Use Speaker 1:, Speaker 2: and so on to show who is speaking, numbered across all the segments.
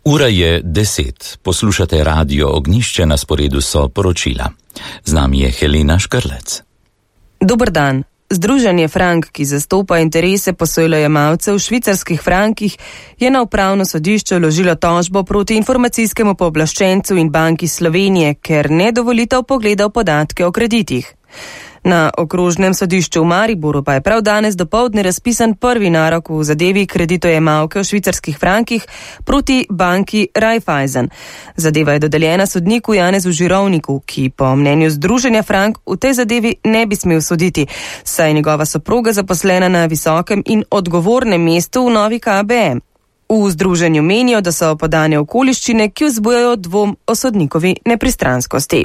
Speaker 1: Ura je 10. Poslušate Radio Ognjišče, na sporedu so poročila. Z nami je Helena Škrlec.
Speaker 2: Dober dan. Združenje Frank, ki zastopa interese posojilojemalcev v švicarskih frankih, je na upravno sodišče vložilo tožbo proti informacijskemu pooblaščencu in Banki Slovenije, ker ne dovolita vpogleda v podatke o kreditih. Na okrožnem sodišču v Mariboru pa je prav danes dopoldne razpisan prvi narok v zadevi kreditojemalke v švicarskih frankih proti banki Raiffeisen. Zadeva je dodeljena sodniku Janezu Žirovniku, ki po mnenju Združenja Frank v tej zadevi ne bi smel soditi, saj je njegova soproga zaposlena na visokem in odgovornem mestu v novi KBM. V združenju menijo, da so podane okoliščine, ki vzbujajo dvom o sodnikovi nepristranskosti.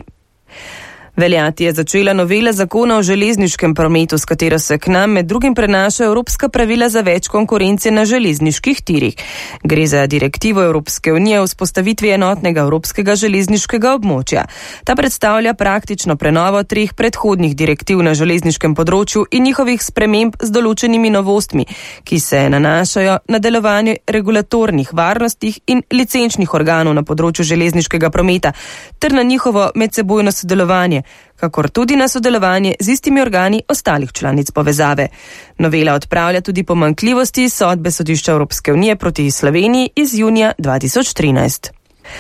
Speaker 2: Veljati je začela novela zakona o železniškem prometu, s katero se k nam med drugim prenašajo evropska pravila za več konkurence na železniških tirih. Gre za direktivo Evropske unije o vzpostavitvi enotnega evropskega železniškega območja. Ta predstavlja praktično prenovo 3 predhodnih direktiv na železniškem področju in njihovih sprememb z določenimi novostmi, ki se nanašajo na delovanje regulatornih, varnostnih in licenčnih organov na področju železniškega prometa ter na njihovo medsebojno sodelovanje, kakor tudi na sodelovanje z istimi organi ostalih članic povezave. Novela odpravlja tudi pomanjkljivosti sodbe Sodišča Evropske unije proti Sloveniji iz junija 2013.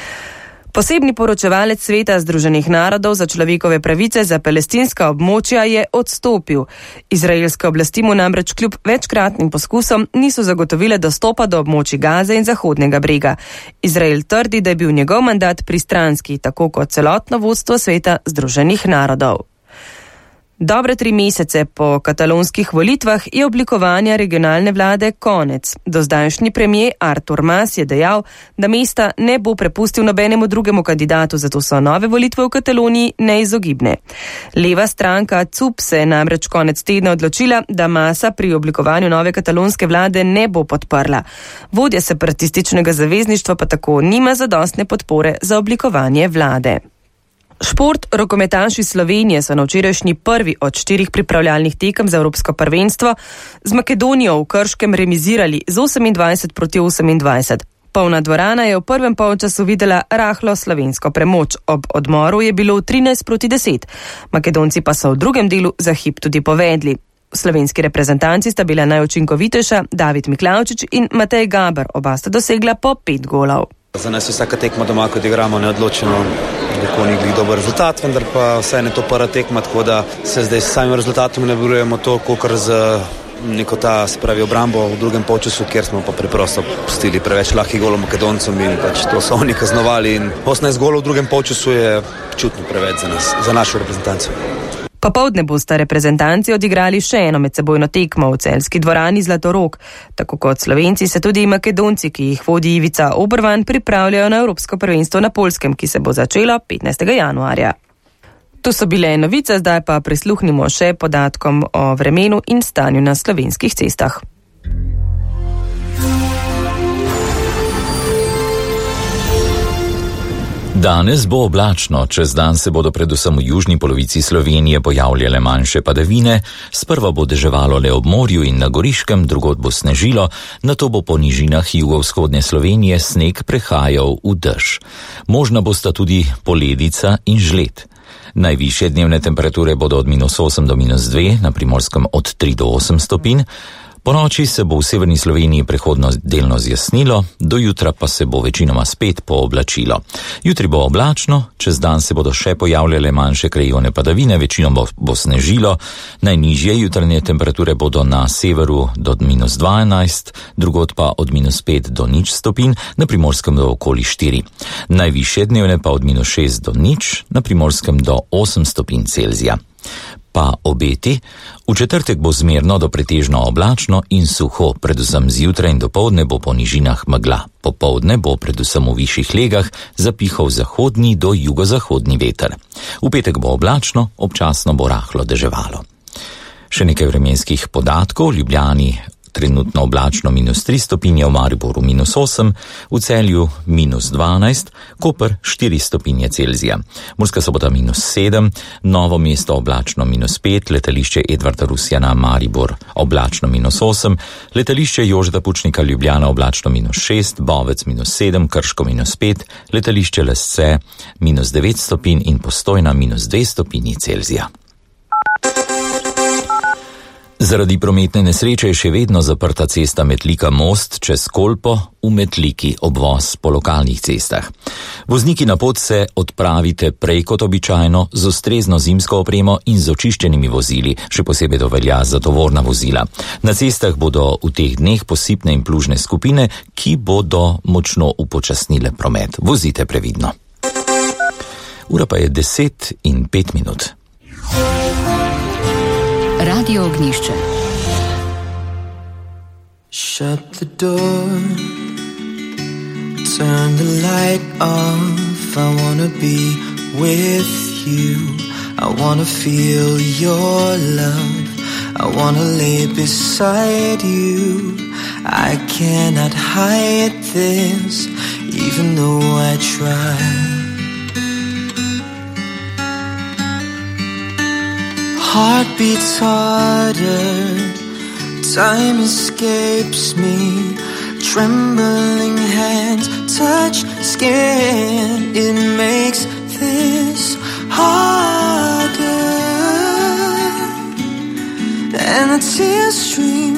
Speaker 2: Posebni poročevalec Sveta Združenih narodov za človekove pravice za palestinska območja je odstopil. Izraelske oblasti mu namreč kljub večkratnim poskusom niso zagotovile dostopa do območij Gaze in Zahodnega brega. Izrael trdi, da je bil njegov mandat pristranski, tako kot celotno vodstvo Sveta Združenih narodov. Dobre 3 mesece po katalonskih volitvah je oblikovanja regionalne vlade konec. Dozdajšnji premier Artur Mas je dejal, da mesta ne bo prepustil nobenemu drugemu kandidatu, zato so nove volitve v Kataloniji neizogibne. Leva stranka CUP se je namreč konec tedna odločila, da Masa pri oblikovanju nove katalonske vlade ne bo podprla. Vodja separatističnega zavezništva pa tako nima zadostne podpore za oblikovanje vlade. Šport, rokometaši Slovenije so na včerajšnji prvi od 4 pripravljalnih tekem za Evropsko prvenstvo z Makedonijo v Krškem remizirali z 28-28. Polna dvorana je v prvem polčasu videla rahlo slovensko premoč. Ob odmoru je bilo 13-10. Makedonci pa so v drugem delu za hip tudi povedli. Slovenski reprezentanci sta bila najučinkovitejša David Miklavčič in Matej Gaber, oba sta dosegla po 5 golov.
Speaker 3: Za nas je vsaka tekma doma, ko igramo neodločeno, nikoli ni dober rezultat, vendar pa vse je to prva tekma, tako da se zdaj s samim rezultatom ne borujemo to, kakor z neko ta spravi obrambo v drugem polčasu, kjer smo pa preprosto pustili preveč lahkih golov Makedoncem in pač to so oni kaznovali in 18 golov v drugem polčasu je čutno preveč za nas, za našo reprezentanco.
Speaker 2: Popoldne bosta reprezentanci odigrali še eno medsebojno tekmo v celjski dvorani Zlatorog. Tako kot Slovenci se tudi Makedonci, ki jih vodi Ivica Obervan, pripravljajo na Evropsko prvenstvo na Poljskem, ki se bo začelo 15. januarja. To so bile novice, zdaj pa prisluhnimo še podatkom o vremenu in stanju na slovenskih cestah.
Speaker 1: Danes bo oblačno, čez dan se bodo predvsem v južni polovici Slovenije pojavljale manjše padavine, sprva bo deževalo le ob morju in na Goriškem, drugod bo snežilo, nato bo po nižinah jugovzhodne Slovenije sneg prehajal v dež. Možna bosta tudi poledica in žled. Najvišje dnevne temperature bodo od -8 do -2, na Primorskem od 3 do 8 stopinj. Po noči se bo v severni Sloveniji prehodno delno zjasnilo, do jutra pa se bo večinoma spet pooblačilo. Jutri bo oblačno, čez dan se bodo še pojavljale manjše krajevne padavine, večinoma bo snežilo, najnižje jutranje temperature bodo na severu do -12, drugod pa od -5 do 0 stopinj, na Primorskem do okoli 4. Najvišje dnevne pa od -6 do 0, na Primorskem do 8 stopinj Celzija. Pa obeti, v četrtek bo zmerno do pretežno oblačno in suho, predvsem zjutraj in dopoldne bo po nižinah megla. Popoldne bo predvsem v višjih legah zapihal zahodni do jugozahodni veter. V petek bo oblačno, občasno bo rahlo deževalo. Še nekaj vremenskih podatkov. V Ljubljani trenutno oblačno -3 stopinje, v Mariboru -8, v Celju -12, Koper 4 stopinje Celzija. Murska Sobota -7, Novo mesto oblačno -5, letališče Edvarda Rusjana Maribor oblačno -8, letališče Jožeta Pučnika Ljubljana oblačno -6, Bovec -7, Krško -5, letališče Lesce -9 stopinj in Postojna -2 stopinji Celzija. Zaradi prometne nesreče je še vedno zaprta cesta Metlika-Most čez Kolpo v Metliki, obvoz po lokalnih cestah. Vozniki na pot se odpravite prej kot običajno z ustrezno zimsko opremo in z očiščenimi vozili, še posebej to velja za tovorna vozila. Na cestah bodo v teh dneh posipne in plužne skupine, ki bodo močno upočasnile promet. Vozite previdno. Ura pa je 10:05.
Speaker 4: Radio Ognjišče.
Speaker 5: Shut the door, turn the light off. I wanna be with you. I wanna feel your love. I wanna lay beside you. I cannot hide this, even though I try. Heart beats harder, time escapes me. Trembling hands touch skin, it makes this harder. And the tears stream